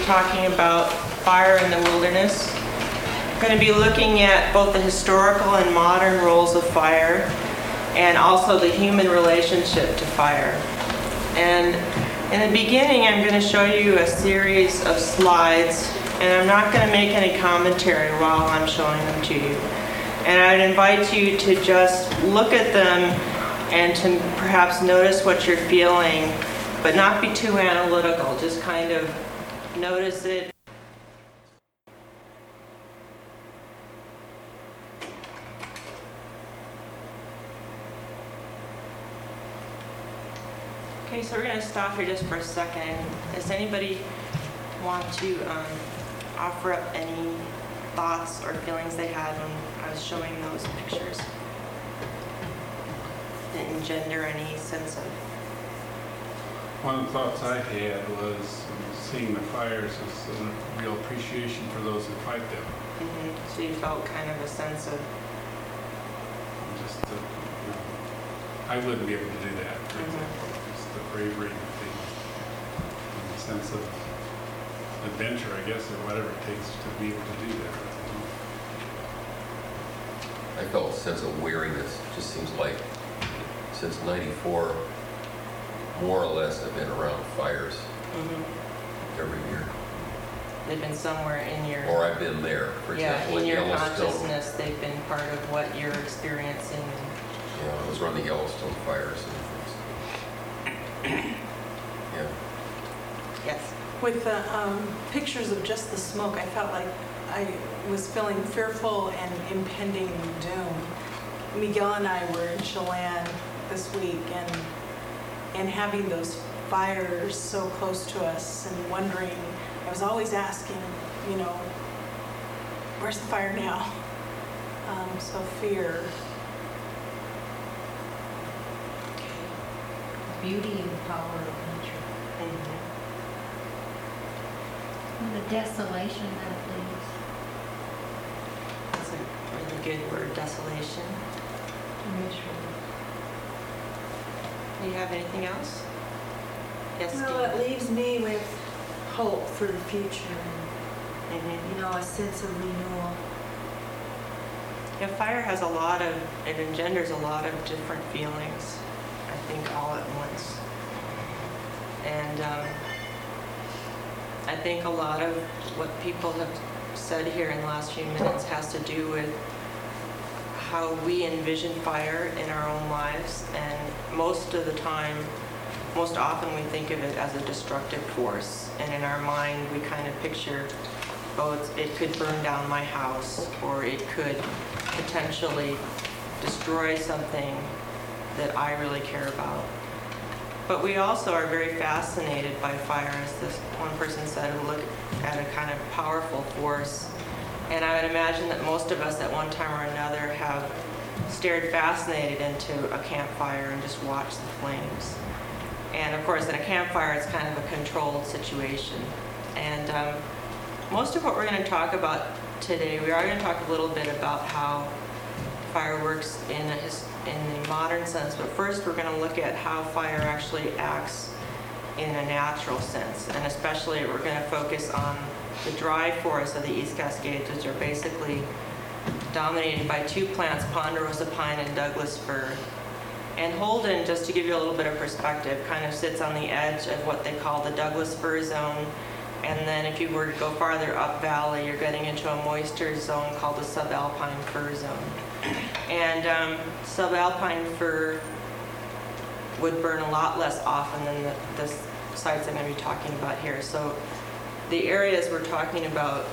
talking about fire in the wilderness. I'm going to be looking at both the historical and modern roles of fire and also the human relationship to fire. And in the beginning, I'm going to show you a series of slides, and I'm not going to make any commentary while I'm showing them to you. And I'd invite you to just look at them and to perhaps notice what you're feeling, but not be too analytical. Just kind of notice it. Okay, so we're going to stop here just for a second. Does anybody want to offer up any thoughts or feelings they had when I was showing those pictures? Didn't engender any sense of... One of the thoughts I had was seeing the fires as a real appreciation for those who fight them. Mm-hmm. So you felt kind of a sense of... Just, I wouldn't be able to do that, for example. Just the bravery and the sense of adventure, I guess, or whatever it takes to be able to do that. I felt a sense of weariness. It just seems like since '94, more or less, I've been around fires every year. They've been somewhere in your... Or I've been there. For example, in your Yellowstone. consciousness, they've been part of what you're experiencing. Yeah, I was around the Yellowstone fires. And yeah. Yes. With the pictures of just the smoke, I felt like I was feeling fearful and impending doom. Miguel and I were in Chelan this week, and having those fires so close to us and wondering, I was always asking, where's the fire now? So fear. Beauty and power of nature. Mm-hmm. And the desolation that it leaves. That's a really good word, desolation. Miserable. Do you have anything else? Yes, Well, Steve? it leaves me with hope for the future Mm-hmm. and, a sense of renewal. Yeah, fire has it engenders a lot of different feelings, I think, all at once. And I think a lot of what people have said here in the last few minutes has to do with how we envision fire in our own lives. And most often we think of it as a destructive force. And in our mind, we kind of picture, it could burn down my house, or it could potentially destroy something that I really care about. But we also are very fascinated by fire, as this one person said, who look at a kind of powerful force. And I would imagine that most of us at one time or another have stared fascinated into a campfire and just watched the flames. And of course, in a campfire, it's kind of a controlled situation. And most of what we're going to talk about today, we are going to talk a little bit about how fire works in the modern sense, but first we're going to look at how fire actually acts in a natural sense. And especially we're going to focus on the dry forests of the East Cascades, which are basically dominated by two plants, ponderosa pine and Douglas fir. And Holden, just to give you a little bit of perspective, kind of sits on the edge of what they call the Douglas fir zone. And then if you were to go farther up valley, you're getting into a moisture zone called the subalpine fir zone. And subalpine fir would burn a lot less often than the sites I'm going to be talking about here. So the areas we're talking about,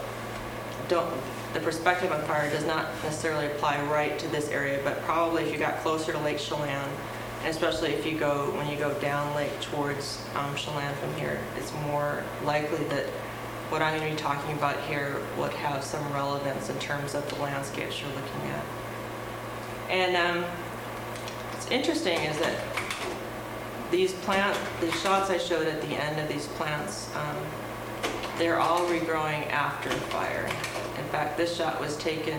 the perspective on fire does not necessarily apply right to this area, but probably if you got closer to Lake Chelan, and especially when you go down lake towards Chelan from here, it's more likely that what I'm going to be talking about here would have some relevance in terms of the landscapes you're looking at. And what's interesting is that the shots I showed at the end of these plants, they're all regrowing after a fire. In fact, this shot was taken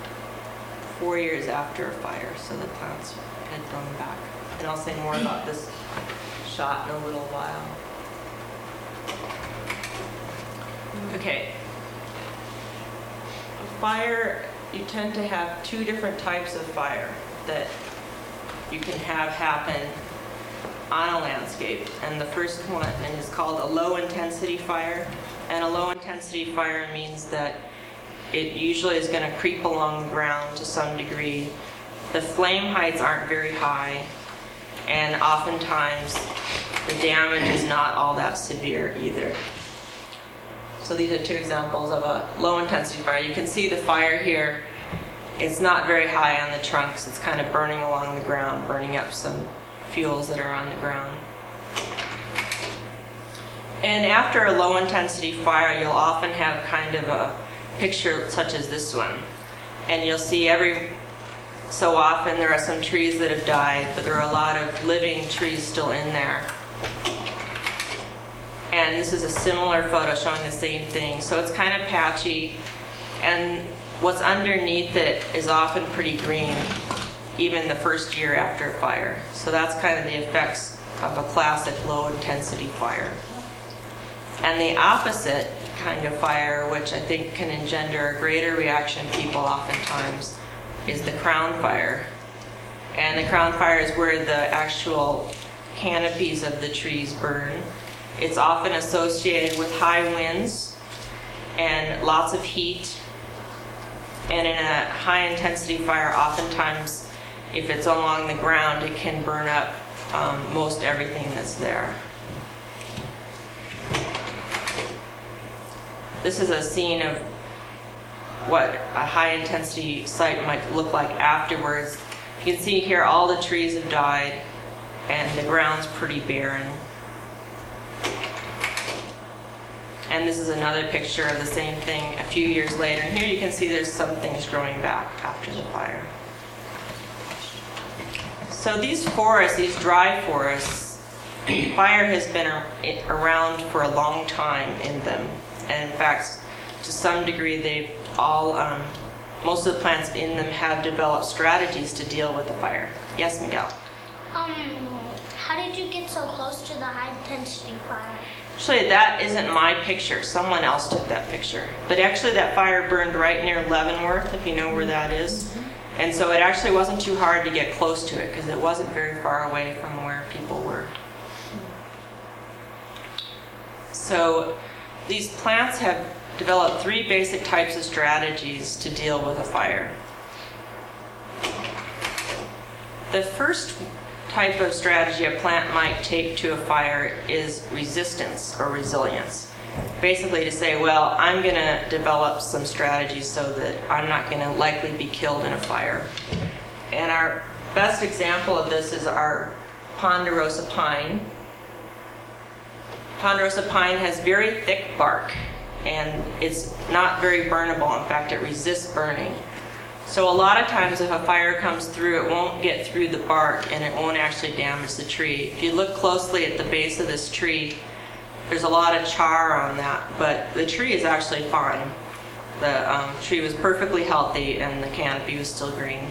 4 years after a fire, so the plants had grown back. And I'll say more about this shot in a little while. Okay. Fire, you tend to have two different types of fire that you can have happen on a landscape. And the first one is called a low-intensity fire. And a low-intensity fire means that it usually is going to creep along the ground to some degree. The flame heights aren't very high, and oftentimes the damage is not all that severe either. So these are two examples of a low-intensity fire. You can see the fire here. It's not very high on the trunks. It's kind of burning along the ground, burning up some fuels that are on the ground. And after a low-intensity fire, you'll often have kind of a picture such as this one. And you'll see every so often there are some trees that have died, but there are a lot of living trees still in there. And this is a similar photo showing the same thing. So it's kind of patchy, and what's underneath it is often pretty green, even the first year after a fire. So that's kind of the effects of a classic low-intensity fire. And the opposite kind of fire, which I think can engender a greater reaction in people oftentimes, is the crown fire. And the crown fire is where the actual canopies of the trees burn. It's often associated with high winds and lots of heat. And in a high-intensity fire, oftentimes, if it's along the ground, it can burn up most everything that's there. This is a scene of what a high-intensity site might look like afterwards. You can see here all the trees have died, and the ground's pretty barren. And this is another picture of the same thing a few years later. And here you can see there's some things growing back after the fire. So these forests, these dry forests, fire has been around for a long time in them. And in fact, to some degree, they've all, most of the plants in them have developed strategies to deal with the fire. Yes, Miguel? How did you get so close to the high-intensity fire? Actually, that isn't my picture. Someone else took that picture. But actually, that fire burned right near Leavenworth, if you know where that is. And so it actually wasn't too hard to get close to it because it wasn't very far away from where people were. So these plants have developed three basic types of strategies to deal with a fire. The first type of strategy a plant might take to a fire is resistance or resilience. Basically to say, well, I'm going to develop some strategies so that I'm not going to likely be killed in a fire. And our best example of this is our ponderosa pine. Ponderosa pine has very thick bark, and it's not very burnable. In fact, it resists burning. So a lot of times if a fire comes through, it won't get through the bark and it won't actually damage the tree. If you look closely at the base of this tree, there's a lot of char on that, but the tree is actually fine. The tree was perfectly healthy and the canopy was still green.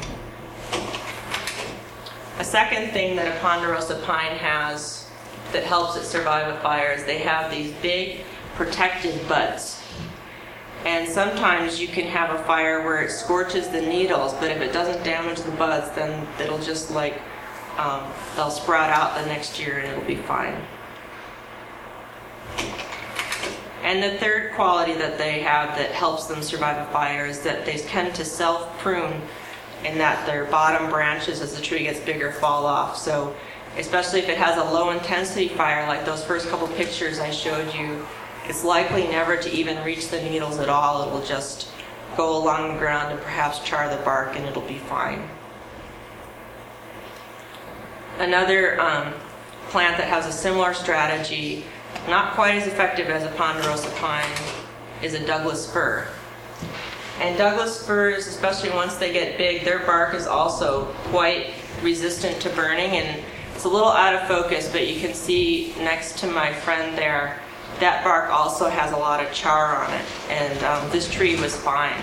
A second thing that a ponderosa pine has that helps it survive a fire is they have these big protected buds. And sometimes you can have a fire where it scorches the needles, but if it doesn't damage the buds, then it'll just like, they'll sprout out the next year and it'll be fine. And the third quality that they have that helps them survive a fire is that they tend to self-prune in that their bottom branches as the tree gets bigger fall off. So especially if it has a low intensity fire like those first couple pictures I showed you, it's likely never to even reach the needles at all. It will just go along the ground and perhaps char the bark and it'll be fine. Another plant that has a similar strategy, not quite as effective as a ponderosa pine, is a Douglas fir. And Douglas firs, especially once they get big, their bark is also quite resistant to burning. And it's a little out of focus, but you can see next to my friend there, that bark also has a lot of char on it, and this tree was fine.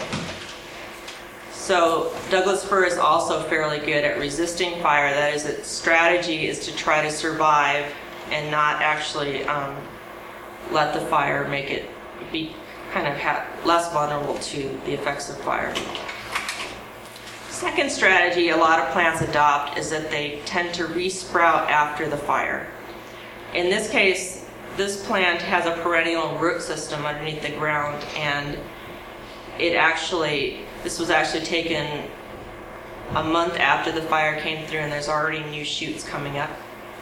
So Douglas fir is also fairly good at resisting fire. That is, its strategy is to try to survive and not actually let the fire make it be kind of less vulnerable to the effects of fire. Second strategy a lot of plants adopt is that they tend to resprout after the fire. In this case, this plant has a perennial root system underneath the ground, and this was actually taken a month after the fire came through, and there's already new shoots coming up.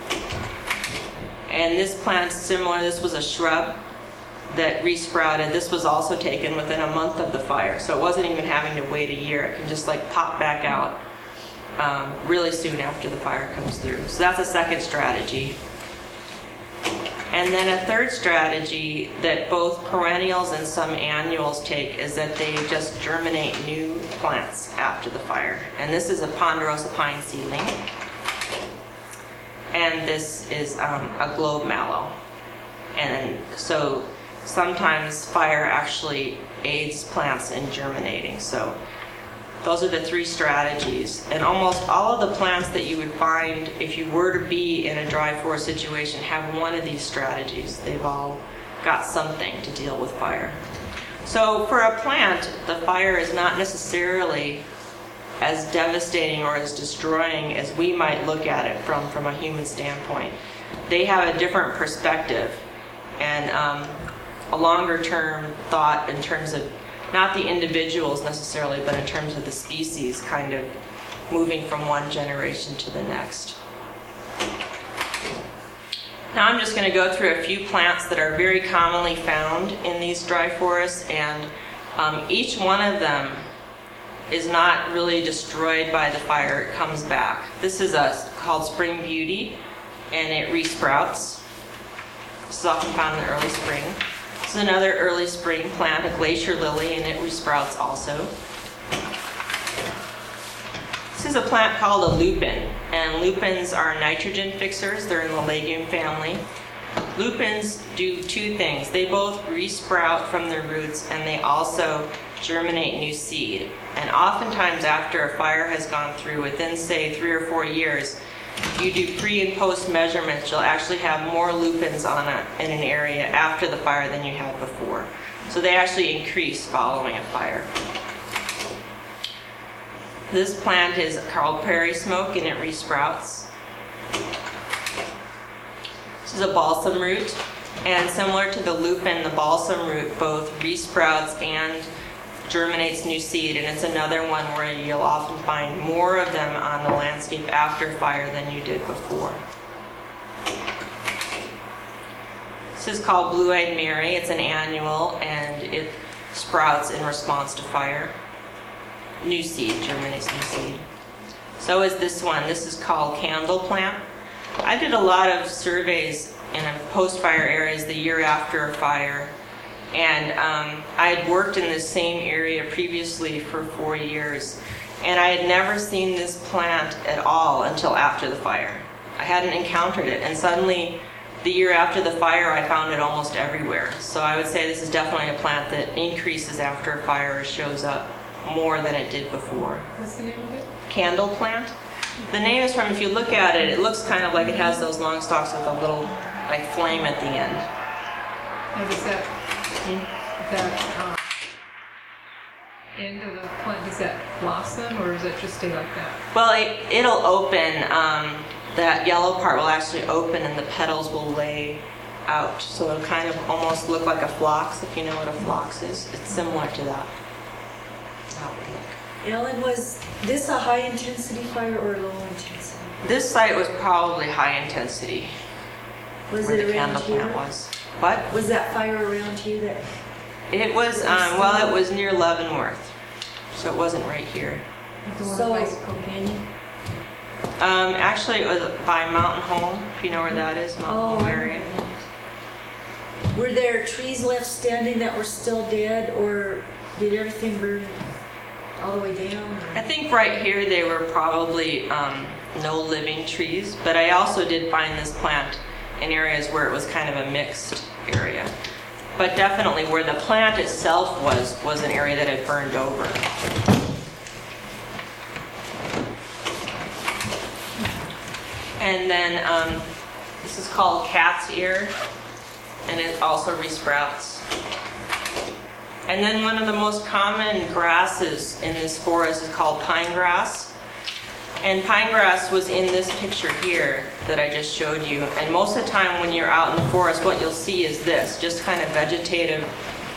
And this plant's similar. This was a shrub that resprouted. This was also taken within a month of the fire, so it wasn't even having to wait a year. It can just like pop back out really soon after the fire comes through. So that's a second strategy. And then a third strategy that both perennials and some annuals take is that they just germinate new plants after the fire. And this is a ponderosa pine seedling. And this is a globe mallow. And so sometimes fire actually aids plants in germinating. So those are the three strategies. And almost all of the plants that you would find if you were to be in a dry forest situation have one of these strategies. They've all got something to deal with fire. So for a plant, the fire is not necessarily as devastating or as destroying as we might look at it from a human standpoint. They have a different perspective and a longer term thought in terms of not the individuals necessarily, but in terms of the species kind of moving from one generation to the next. Now I'm just going to go through a few plants that are very commonly found in these dry forests, and each one of them is not really destroyed by the fire. It comes back. This is called Spring Beauty, and it resprouts. This is often found in the early spring. This is another early spring plant, a glacier lily, and it resprouts also. This is a plant called a lupin, and lupins are nitrogen fixers. They're in the legume family. Lupins do two things. They both resprout from their roots, and they also germinate new seed. And oftentimes after a fire has gone through, within say 3 or 4 years, you do pre and post measurements, you'll actually have more lupins in an area after the fire than you had before. So they actually increase following a fire. This plant is called prairie smoke, and it resprouts. This is a balsam root, and similar to the lupin, the balsam root both resprouts and germinates new seed, and it's another one where you'll often find more of them on the landscape after fire than you did before. This is called blue-eyed Mary. It's an annual, and it sprouts in response to fire. New seed, germinates new seed. So is this one. This is called candle plant. I did a lot of surveys in post-fire areas the year after a fire. And I had worked in this same area previously for 4 years, and I had never seen this plant at all until after the fire. I hadn't encountered it, and suddenly the year after the fire I found it almost everywhere. So I would say this is definitely a plant that increases after a fire or shows up more than it did before. What's the name of it? Candle plant. The name is from, if you look at it, it looks kind of like it has those long stalks with a little like flame at the end. Now, does that end of the plant, does that blossom, or does it just stay like that? Well, it'll open. That yellow part will actually open, and the petals will lay out. So it'll kind of almost look like a phlox, if you know what a phlox is. It's similar to that. Ellen, was this a high intensity fire or low intensity? This site was probably high intensity. Was where it the around candle here? plant was. What? Was that fire around you that? It was, well, it was near Leavenworth. So it wasn't right here. The one So- by Bicycle Canyon? Actually, it was by Mountain Home, if you know where that is, Mountain Home area. Were there trees left standing that were still dead, or did everything burn all the way down? I think right here they were probably no living trees, but I also did find this plant in areas where it was kind of a mixed area. But definitely where the plant itself was an area that had burned over. And then this is called cat's ear, and it also resprouts. And then one of the most common grasses in this forest is called pine grass. And pine grass was in this picture here that I just showed you. And most of the time when you're out in the forest, what you'll see is this, just kind of vegetative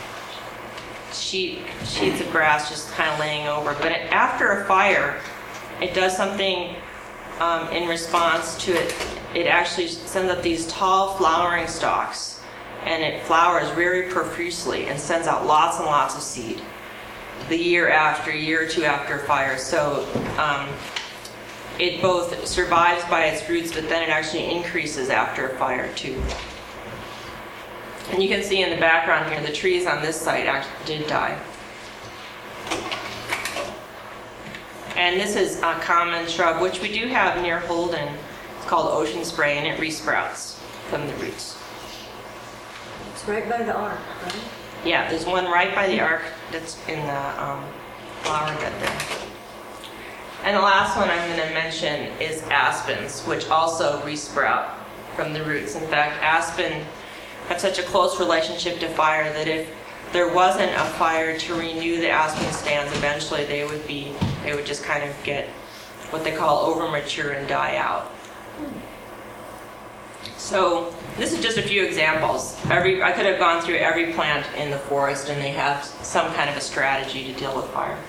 sheets of grass just kind of laying over. But after a fire, it does something in response to it. It actually sends up these tall flowering stalks. And it flowers very profusely and sends out lots and lots of seed the year or two after fire. So it both survives by its roots, but then it actually increases after a fire too. And you can see in the background here, the trees on this site actually did die. And this is a common shrub, which we do have near Holden. It's called ocean spray, and it resprouts from the roots. It's right by the ark, right? Yeah, there's one right by the ark that's in the flower bed there. And the last one I'm going to mention is aspens, which also resprout from the roots. In fact, aspen have such a close relationship to fire that if there wasn't a fire to renew the aspen stands, eventually they would just kind of get what they call overmature and die out. So this is just a few examples. I could have gone through every plant in the forest, and they have some kind of a strategy to deal with fire.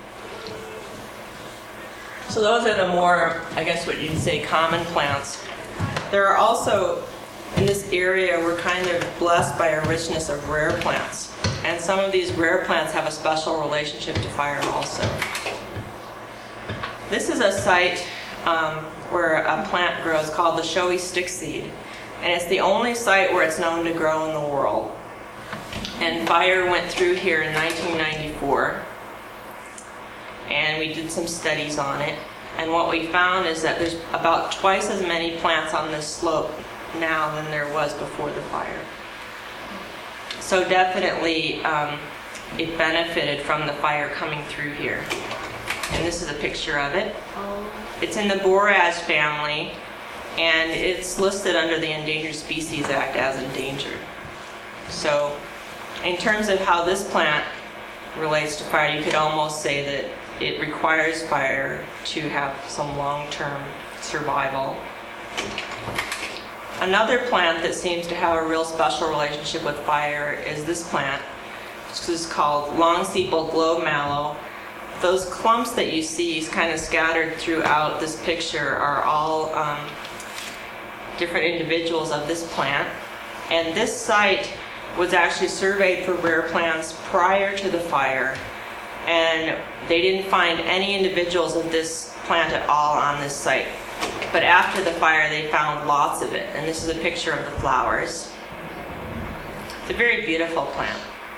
So those are the more, I guess what you'd say, common plants. There are also, in this area, we're kind of blessed by a richness of rare plants. And some of these rare plants have a special relationship to fire also. This is a site where a plant grows called the showy stickseed. And it's the only site where it's known to grow in the world. And fire went through here in 1994. And we did some studies on it. And what we found is that there's about twice as many plants on this slope now than there was before the fire. So definitely it benefited from the fire coming through here. And this is a picture of it. It's in the borage family, and it's listed under the Endangered Species Act as endangered. So in terms of how this plant relates to fire, you could almost say that it requires fire to have some long-term survival. Another plant that seems to have a real special relationship with fire is this plant. This is called long-sepal globe mallow. Those clumps that you see kind of scattered throughout this picture are all different individuals of this plant. And this site was actually surveyed for rare plants prior to the fire, and they didn't find any individuals of this plant at all on this site. But after the fire, they found lots of it, and this is a picture of the flowers. It's a very beautiful plant.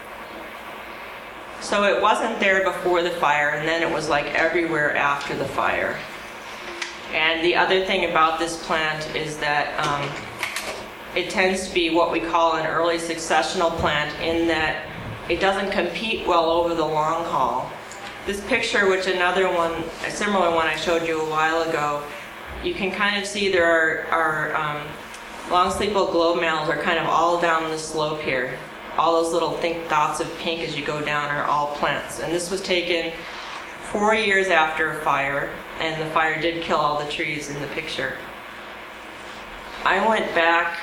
So it wasn't there before the fire, and then it was like everywhere after the fire. And the other thing about this plant is that it tends to be what we call an early successional plant, in that it doesn't compete well over the long haul. This picture, which another one, a similar one I showed you a while ago, you can kind of see there are long-sepal globe mallows are kind of all down the slope here. All those little dots of pink as you go down are all plants. And this was taken 4 years after a fire, and the fire did kill all the trees in the picture. I went back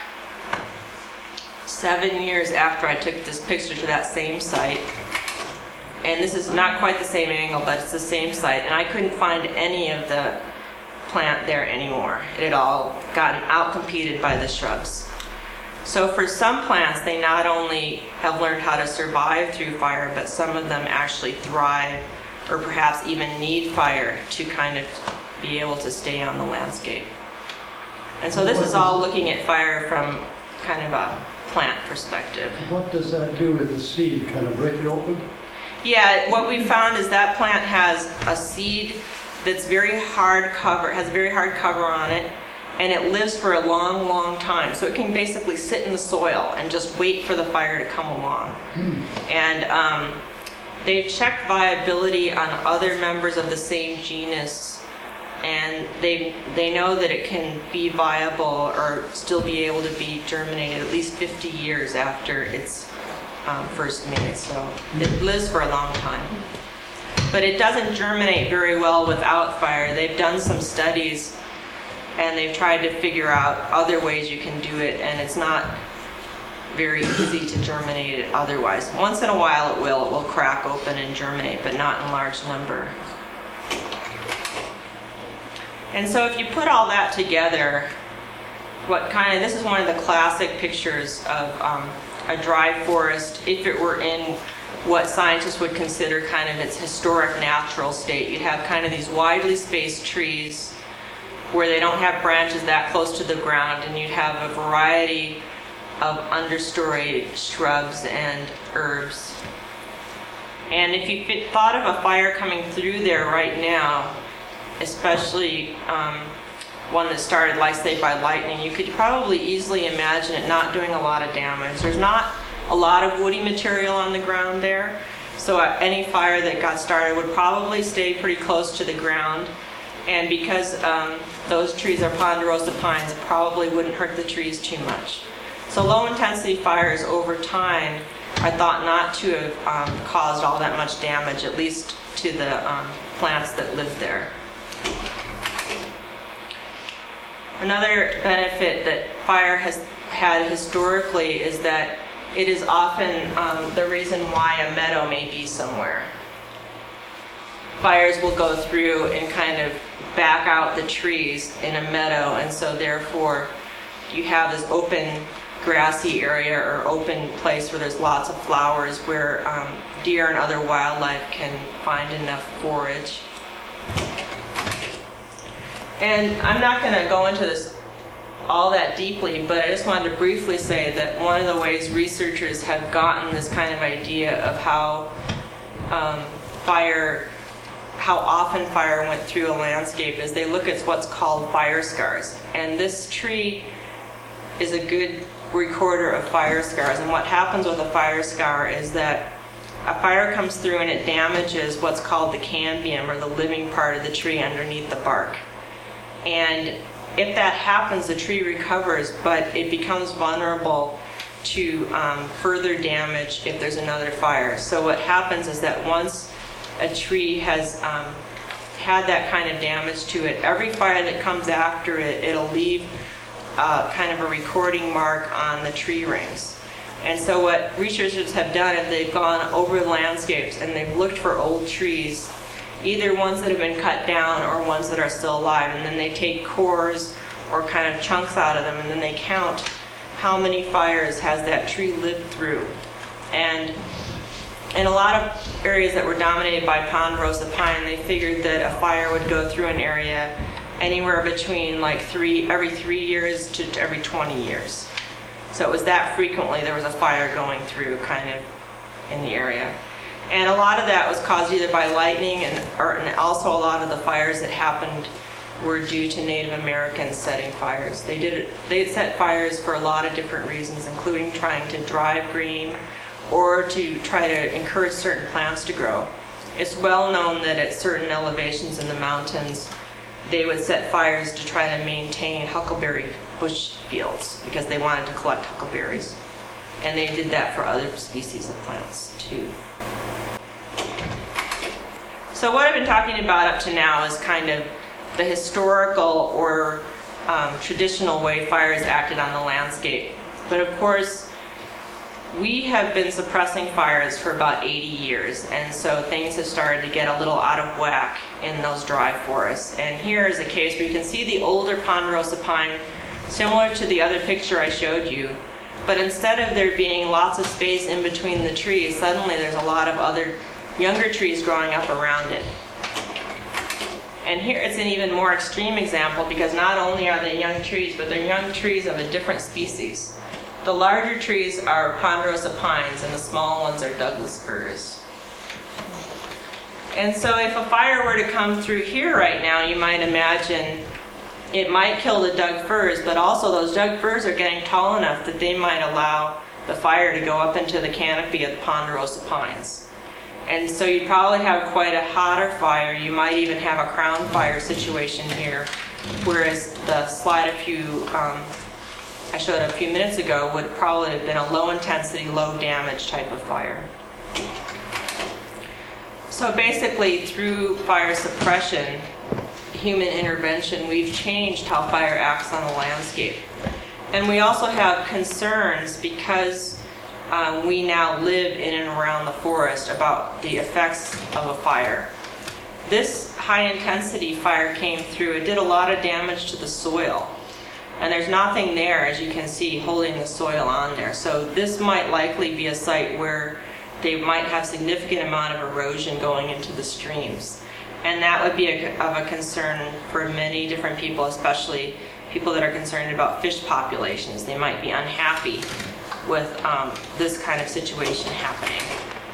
7 years after I took this picture to that same site. And this is not quite the same angle, but it's the same site. And I couldn't find any of the plant there anymore. It had all gotten outcompeted by the shrubs. So for some plants, they not only have learned how to survive through fire, but some of them actually thrive, or perhaps even need fire to kind of be able to stay on the landscape. And so this is all looking at fire from kind of a plant perspective. What does that do with the seed? Kind of break it open? Yeah, what we found is that plant has a seed that's very hard cover, has very hard cover on it, and it lives for a long, long time. So it can basically sit in the soil and just wait for the fire to come along. And they've checked viability on other members of the same genus, and they know that it can be viable or still be able to be germinated at least 50 years after it's first made, so it lives for a long time. But it doesn't germinate very well without fire. They've done some studies and they've tried to figure out other ways you can do it, and it's not very easy to germinate it otherwise. Once in a while it will crack open and germinate, but not in large number. And so if you put all that together, this is one of the classic pictures of a dry forest if it were in what scientists would consider kind of its historic natural state. You'd have kind of these widely spaced trees where they don't have branches that close to the ground, and you'd have a variety of understory shrubs and herbs. And if you thought of a fire coming through there right now, especially one that started, like say, by lightning, you could probably easily imagine it not doing a lot of damage. There's not a lot of woody material on the ground there, so any fire that got started would probably stay pretty close to the ground. And because those trees are ponderosa pines, it probably wouldn't hurt the trees too much. So low-intensity fires over time are thought not to have caused all that much damage, at least to the plants that live there. Another benefit that fire has had historically is that it is often the reason why a meadow may be somewhere. Fires will go through and kind of back out the trees in a meadow, and so therefore you have this open grassy area or open place where there's lots of flowers where deer and other wildlife can find enough forage. And I'm not going to go into this all that deeply, but I just wanted to briefly say that one of the ways researchers have gotten this kind of idea of how often fire went through a landscape is they look at what's called fire scars. And this tree is a good recorder of fire scars. And what happens with a fire scar is that a fire comes through and it damages what's called the cambium, or the living part of the tree underneath the bark. And if that happens, the tree recovers, but it becomes vulnerable to further damage if there's another fire. So what happens is that once a tree has had that kind of damage to it, every fire that comes after it, it'll leave kind of a recording mark on the tree rings. And so what researchers have done is they've gone over the landscapes and they've looked for old trees, either ones that have been cut down or ones that are still alive, and then they take cores or kind of chunks out of them, and then they count how many fires has that tree lived through. And in a lot of areas that were dominated by ponderosa pine, they figured that a fire would go through an area anywhere between like every 3 years to every 20 years. So it was that frequently there was a fire going through kind of in the area. And a lot of that was caused either by lightning, and also a lot of the fires that happened were due to Native Americans setting fires. They set fires for a lot of different reasons, including trying to drive green or to try to encourage certain plants to grow. It's well known that at certain elevations in the mountains, they would set fires to try to maintain huckleberry bush fields because they wanted to collect huckleberries. And they did that for other species of plants too. So what I've been talking about up to now is kind of the historical or traditional way fires acted on the landscape. But of course, we have been suppressing fires for about 80 years, and so things have started to get a little out of whack in those dry forests. And here is a case where you can see the older ponderosa pine, similar to the other picture I showed you, but instead of there being lots of space in between the trees, suddenly there's a lot of other younger trees growing up around it. And here it's an even more extreme example because not only are they young trees, but they're young trees of a different species. The larger trees are ponderosa pines and the small ones are Douglas firs. And so if a fire were to come through here right now, you might imagine it might kill the Doug firs, but also those Doug firs are getting tall enough that they might allow the fire to go up into the canopy of the ponderosa pines. And so you'd probably have quite a hotter fire. You might even have a crown fire situation here, whereas the slide a few I showed a few minutes ago would probably have been a low intensity, low damage type of fire. So basically, through fire suppression, human intervention, we've changed how fire acts on the landscape. And we also have concerns because we now live in and around the forest about the effects of a fire. This high-intensity fire came through. It did a lot of damage to the soil. And there's nothing there, as you can see, holding the soil on there. So this might likely be a site where they might have significant amount of erosion going into the streams. And that would be of a concern for many different people, especially people that are concerned about fish populations. They might be unhappy with this kind of situation happening.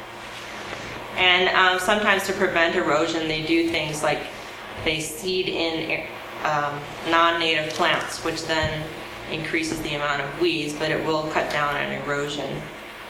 And sometimes to prevent erosion, they do things like they seed in non-native plants, which then increases the amount of weeds, but it will cut down on erosion.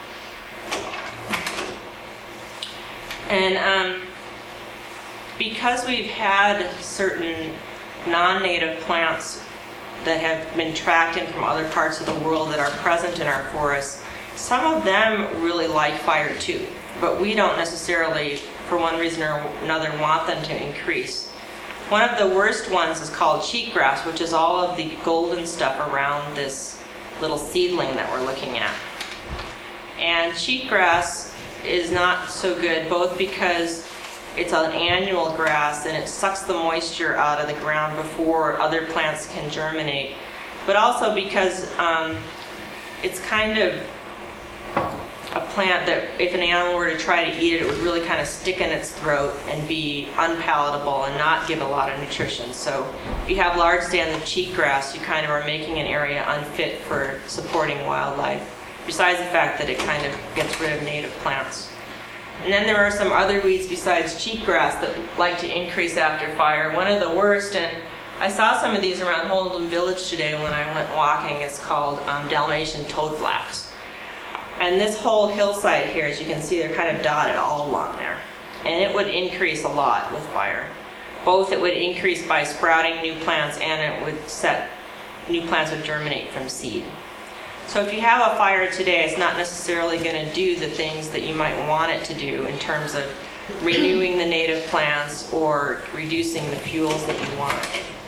And because we've had certain non-native plants that have been tracked in from other parts of the world that are present in our forests, some of them really like fire too, but we don't necessarily, for one reason or another, want them to increase. One of the worst ones is called cheatgrass, which is all of the golden stuff around this little seedling that we're looking at. And cheatgrass is not so good, both because it's an annual grass and it sucks the moisture out of the ground before other plants can germinate, but also because it's kind of a plant that if an animal were to try to eat it, it would really kind of stick in its throat and be unpalatable and not give a lot of nutrition. So if you have large stands of cheatgrass, you kind of are making an area unfit for supporting wildlife, besides the fact that it kind of gets rid of native plants. And then there are some other weeds besides cheatgrass that like to increase after fire. One of the worst, and I saw some of these around Holden Village today when I went walking, is called Dalmatian toadflax. And this whole hillside here, as you can see, they're kind of dotted all along there. And it would increase a lot with fire. Both it would increase by sprouting new plants, and it would new plants would germinate from seed. So if you have a fire today, it's not necessarily going to do the things that you might want it to do in terms of renewing the native plants or reducing the fuels that you want.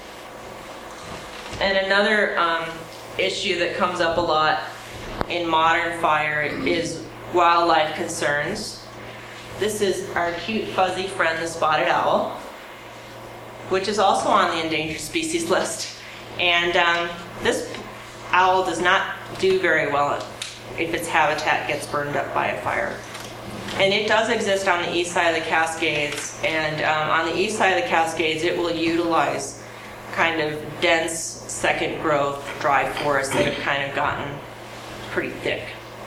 And another issue that comes up a lot in modern fire is wildlife concerns. This is our cute fuzzy friend, the spotted owl, which is also on the endangered species list. And this owl does not do very well if its habitat gets burned up by a fire. And it does exist on the east side of the Cascades, and on the east side of the Cascades it will utilize kind of dense second growth dry forests that have kind of gotten pretty thick.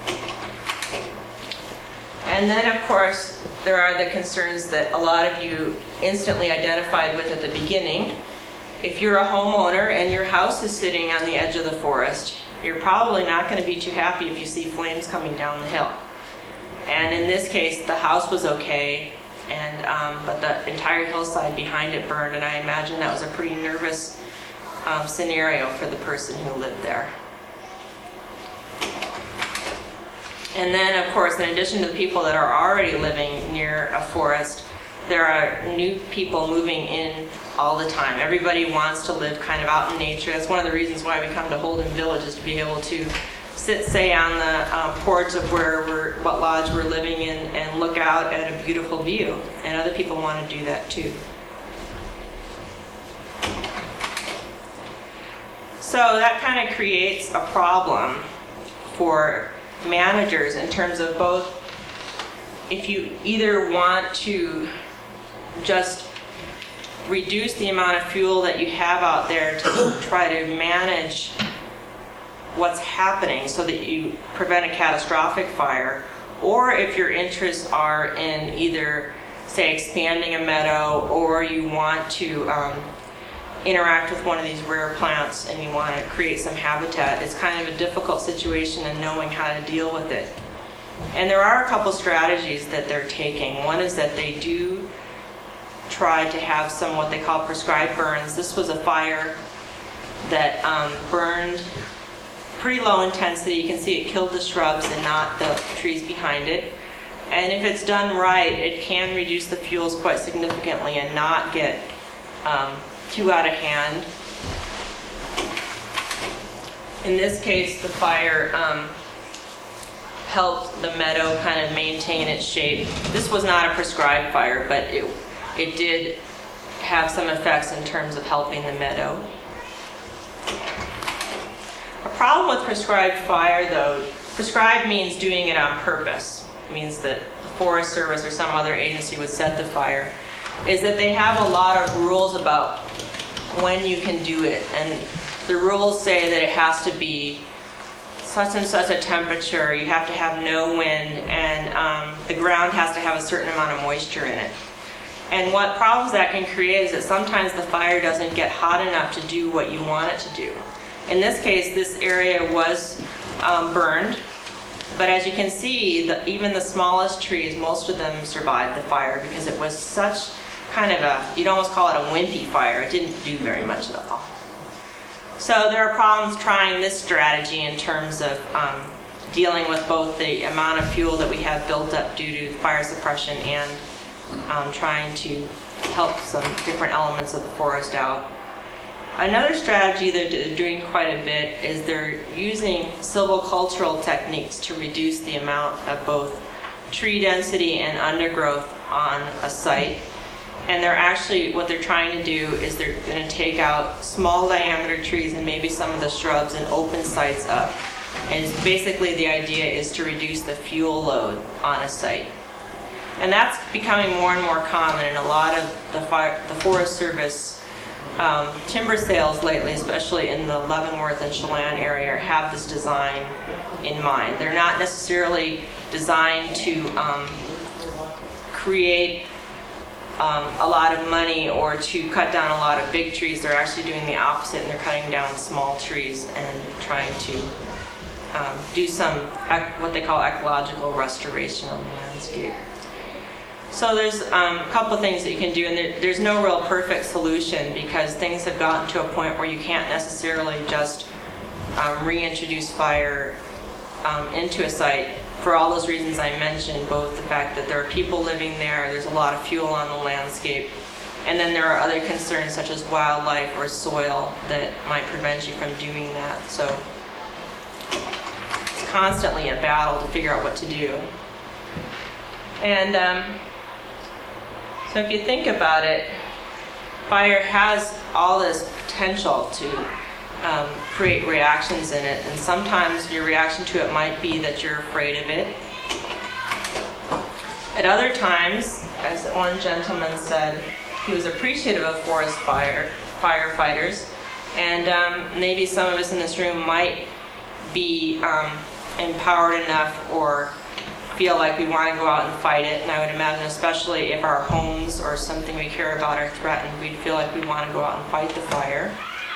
And then of course there are the concerns that a lot of you instantly identified with at the beginning. If you're a homeowner and your house is sitting on the edge of the forest, you're probably not going to be too happy if you see flames coming down the hill. And in this case, the house was okay, and but the entire hillside behind it burned, and I imagine that was a pretty nervous scenario for the person who lived there. And then, of course, in addition to the people that are already living near a forest, there are new people moving in all the time. Everybody wants to live kind of out in nature. That's one of the reasons why we come to Holden Village, is to be able to sit, say, on the porch of what lodge we're living in and look out at a beautiful view. And other people want to do that too. So that kind of creates a problem for managers in terms of both, if you either want to just reduce the amount of fuel that you have out there to try to manage what's happening so that you prevent a catastrophic fire, or if your interests are in either, say, expanding a meadow, or you want to interact with one of these rare plants and you want to create some habitat. It's kind of a difficult situation in knowing how to deal with it. And there are a couple strategies that they're taking. One is that they do try to have some what they call prescribed burns. This was a fire that burned pretty low intensity. You can see it killed the shrubs and not the trees behind it. And if it's done right, it can reduce the fuels quite significantly and not get too out of hand. In this case, the fire helped the meadow kind of maintain its shape. This was not a prescribed fire, but it did have some effects in terms of helping the meadow. A problem with prescribed fire, though, prescribed means doing it on purpose. It means that the Forest Service or some other agency would set the fire, is that they have a lot of rules about when you can do it. And the rules say that it has to be such and such a temperature, you have to have no wind, and the ground has to have a certain amount of moisture in it. And what problems that can create is that sometimes the fire doesn't get hot enough to do what you want it to do. In this case, this area was burned, but as you can see, even the smallest trees, most of them survived the fire because it was such kind of you'd almost call it a wimpy fire. It didn't do very much at all. So there are problems trying this strategy in terms of dealing with both the amount of fuel that we have built up due to fire suppression and trying to help some different elements of the forest out. Another strategy that they're doing quite a bit is they're using silvicultural techniques to reduce the amount of both tree density and undergrowth on a site. And they're actually, what they're trying to do is they're going to take out small diameter trees and maybe some of the shrubs and open sites up. And basically the idea is to reduce the fuel load on a site. And that's becoming more and more common in a lot of the Forest Service timber sales lately, especially in the Leavenworth and Chelan area, have this design in mind. They're not necessarily designed to create a lot of money or to cut down a lot of big trees. They're actually doing the opposite, and they're cutting down small trees and trying to do some what they call ecological restoration on the landscape. So there's a couple of things that you can do, and there's no real perfect solution because things have gotten to a point where you can't necessarily just reintroduce fire into a site for all those reasons I mentioned, both the fact that there are people living there, there's a lot of fuel on the landscape, and then there are other concerns such as wildlife or soil that might prevent you from doing that. So it's constantly a battle to figure out what to do. And so if you think about it, fire has all this potential to create reactions in it, and sometimes your reaction to it might be that you're afraid of it. At other times, as one gentleman said, he was appreciative of forest firefighters, and maybe some of us in this room might be empowered enough or feel like we want to go out and fight it. And I would imagine, especially if our homes or something we care about are threatened, we'd feel like we want to go out and fight the fire.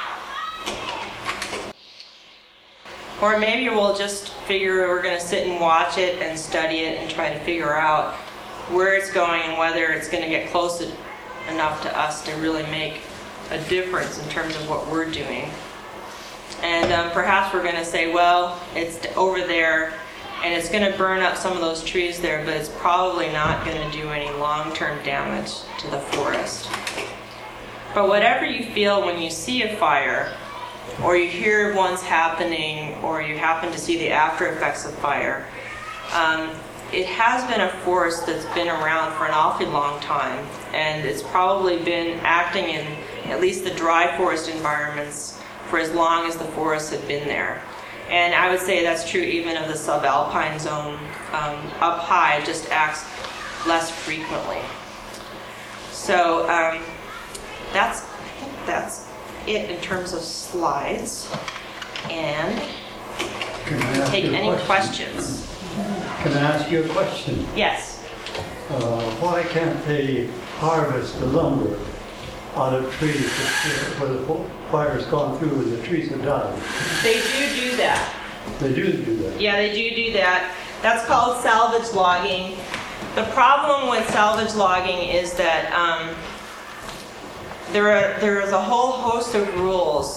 Or maybe we'll just figure we're going to sit and watch it and study it and try to figure out where it's going and whether it's going to get close enough to us to really make a difference in terms of what we're doing. And perhaps we're going to say, well, it's over there and it's going to burn up some of those trees there, but it's probably not going to do any long-term damage to the forest. But whatever you feel when you see a fire, or you hear one's happening, or you happen to see the after effects of fire, it has been a force that's been around for an awfully long time, and it's probably been acting in at least the dry forest environments for as long as the forests have been there. And I would say that's true even of the subalpine zone. Up high, it just acts less frequently. So that's it in terms of slides. And Can I ask take you a any question? questions. Can I ask you a question? Yes. Why can't they harvest the lumber out of trees where the fire's gone through and the trees have died? They do that. They do that. Yeah, they do that. That's called salvage logging. The problem with salvage logging is that there is a whole host of rules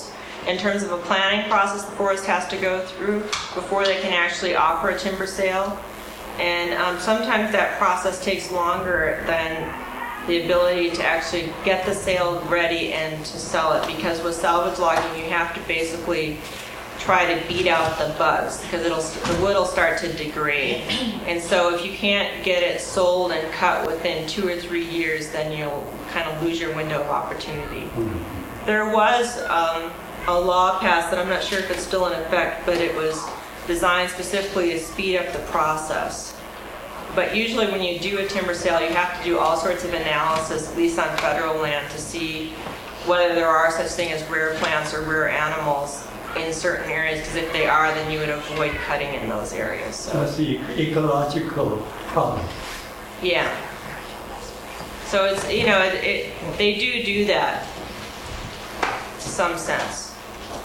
in terms of a planning process the forest has to go through before they can actually offer a timber sale. And sometimes that process takes longer than the ability to actually get the sale ready and to sell it, because with salvage logging you have to basically try to beat out the bugs because the wood will start to degrade. And so if you can't get it sold and cut within 2 or 3 years, then you'll kind of lose your window of opportunity. There was a law passed, and I'm not sure if it's still in effect, but it was designed specifically to speed up the process. But usually when you do a timber sale, you have to do all sorts of analysis, at least on federal land, to see whether there are such things as rare plants or rare animals in certain areas, because if they are, then you would avoid cutting in those areas. So That's the ecological problem. yeah. So it's, you know, they do that to some sense.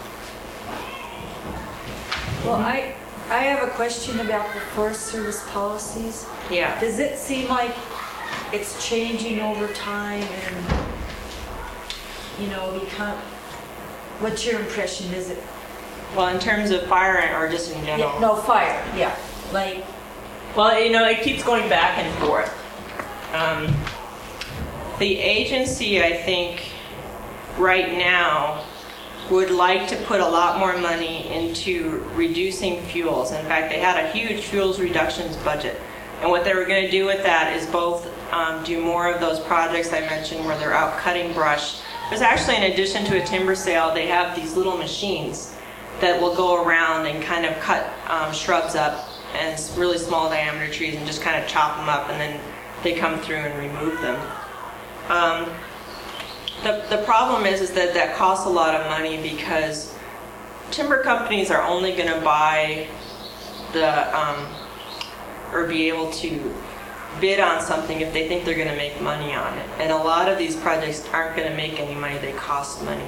Well, I have a question about the Forest Service policies. Yeah. Does it seem like it's changing over time and, what's your impression? Is it? Well, in terms of fire or just in general? Yeah, no, fire, yeah. Like, Well, you know, it keeps going back and forth. The agency, I think, right now would like to put a lot more money into reducing fuels. In fact, they had a huge fuels reductions budget. And what they were going to do with that is both do more of those projects I mentioned where they're out cutting brush. There's actually, in addition to a timber sale, they have these little machines that will go around and kind of cut shrubs up and really small diameter trees and just kind of chop them up, and then they come through and remove them. The problem is that that costs a lot of money because timber companies are only going to buy or be able to bid on something if they think they're going to make money on it. And a lot of these projects aren't going to make any money, they cost money.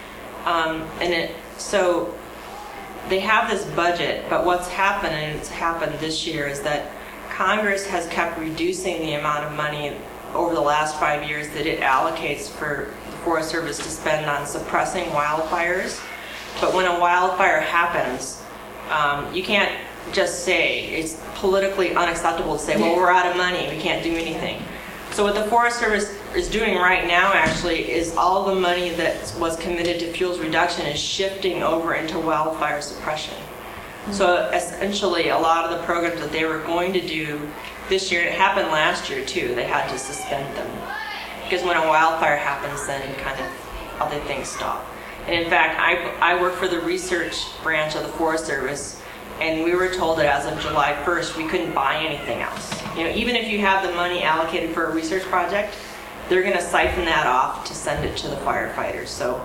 So they have this budget, but what's happened, and it's happened this year, is that Congress has kept reducing the amount of money over the last 5 years that it allocates for the Forest Service to spend on suppressing wildfires. But when a wildfire happens, you can't just say, it's politically unacceptable to say, well, we're out of money, we can't do anything. So what the Forest Service is doing right now actually is all the money that was committed to fuels reduction is shifting over into wildfire suppression. So essentially a lot of the programs that they were going to do this year, it happened last year too, they had to suspend them. Because when a wildfire happens, then kind of other things stop. And in fact, I work for the research branch of the Forest Service, and we were told that as of July 1st, we couldn't buy anything else. You know, even if you have the money allocated for a research project, they're going to siphon that off to send it to the firefighters. So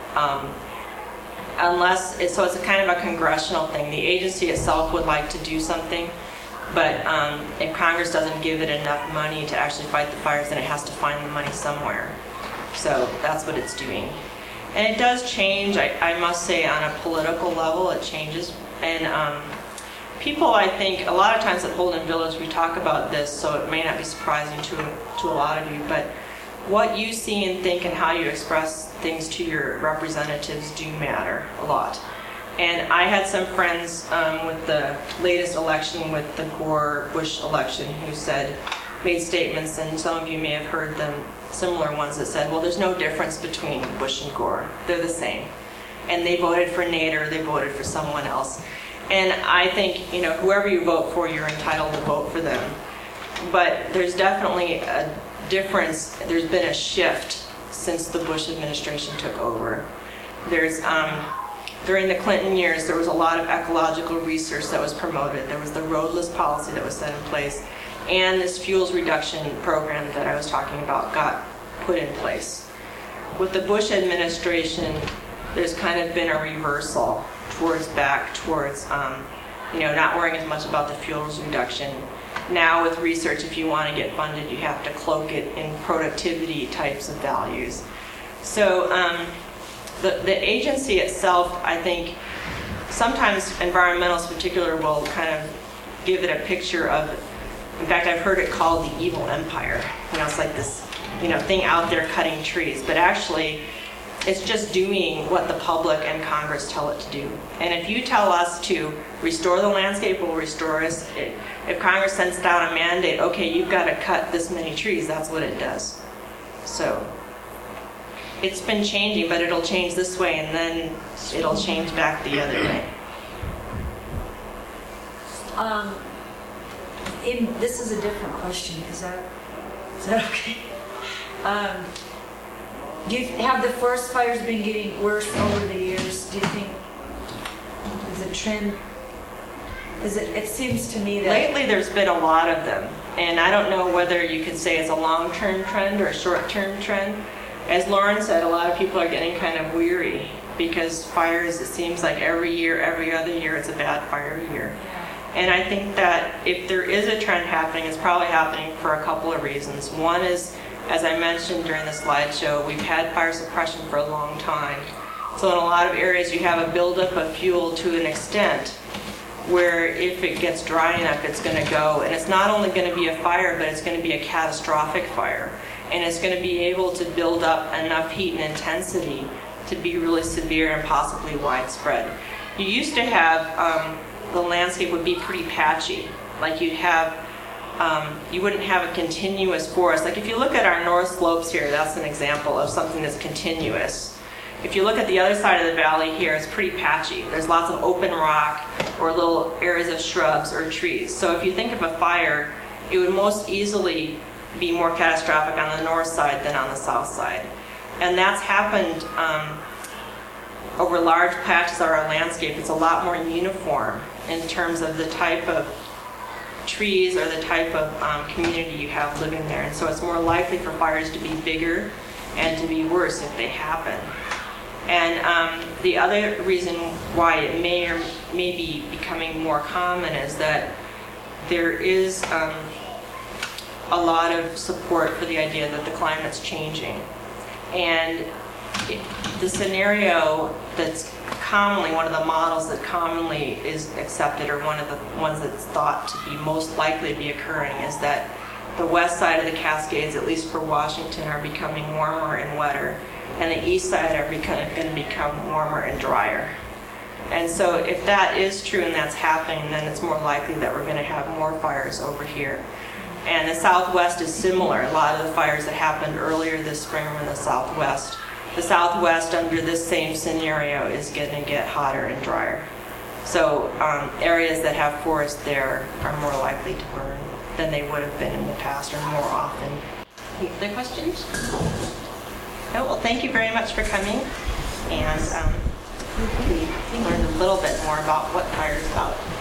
it's a kind of a congressional thing. The agency itself would like to do something, but if Congress doesn't give it enough money to actually fight the fires, then it has to find the money somewhere. So that's what it's doing. And it does change, I must say, on a political level, it changes. And people, I think, a lot of times at Holden Village, we talk about this, so it may not be surprising to a lot of you, but what you see and think and how you express things to your representatives do matter a lot. And I had some friends with the latest election, with the Gore-Bush election, who made statements, and some of you may have heard them, similar ones that said, well, there's no difference between Bush and Gore. They're the same. And they voted for Nader, they voted for someone else. And I think, whoever you vote for, you're entitled to vote for them. But there's definitely a difference. There's been a shift since the Bush administration took over. During the Clinton years, there was a lot of ecological research that was promoted. There was the roadless policy that was set in place, and this fuels reduction program that I was talking about got put in place. With the Bush administration, there's kind of been a reversal towards not worrying as much about the fuels reduction. Now with research, if you want to get funded, you have to cloak it in productivity types of values. So the agency itself, I think, sometimes environmentalists in particular will kind of give it a picture of, in fact, I've heard it called the evil empire. It's like this, thing out there cutting trees. But actually, It's just doing what the public and Congress tell it to do. And if you tell us to restore the landscape, we'll restore us. If Congress sends down a mandate, okay, you've got to cut this many trees, that's what it does. So it's been changing, but it'll change this way and then it'll change back the other way. This is a different question. Is that okay? Do you have the forest fires been getting worse over the years? Do you think is a trend? It seems to me that Lately, there's been a lot of them, and I don't know whether you could say it's a long-term trend or a short-term trend. As Lauren said, a lot of people are getting kind of weary because fires, it seems like every year, every other year, it's a bad fire year. And I think that if there is a trend happening, it's probably happening for a couple of reasons. One is, as I mentioned during the slideshow, we've had fire suppression for a long time. So in a lot of areas, you have a buildup of fuel to an extent where if it gets dry enough, it's going to go. And it's not only going to be a fire, but it's going to be a catastrophic fire. And it's going to be able to build up enough heat and intensity to be really severe and possibly widespread. You used to have, the landscape would be pretty patchy. Like you'd have, you wouldn't have a continuous forest. Like if you look at our north slopes here, that's an example of something that's continuous. If you look at the other side of the valley here, it's pretty patchy. There's lots of open rock or little areas of shrubs or trees. So if you think of a fire, it would most easily be more catastrophic on the north side than on the south side. And that's happened over large patches of our landscape. It's a lot more uniform in terms of the type of trees or the type of community you have living there. And so it's more likely for fires to be bigger and to be worse if they happen. And the other reason why it may or may be becoming more common is that there is a lot of support for the idea that the climate's changing. And the scenario that's commonly, one of the models that commonly is accepted, or one of the ones that's thought to be most likely to be occurring, is that the west side of the Cascades, at least for Washington, are becoming warmer and wetter, and the east side are going to become warmer and drier. And so if that is true and that's happening, then it's more likely that we're going to have more fires over here. And the Southwest is similar. A lot of the fires that happened earlier this spring were in the Southwest. The Southwest, under this same scenario, is going to get hotter and drier. So areas that have forests there are more likely to burn than they would have been in the past, or more often. Any other questions? No? Well, thank you very much for coming. And we learned a little bit more about what fire is about.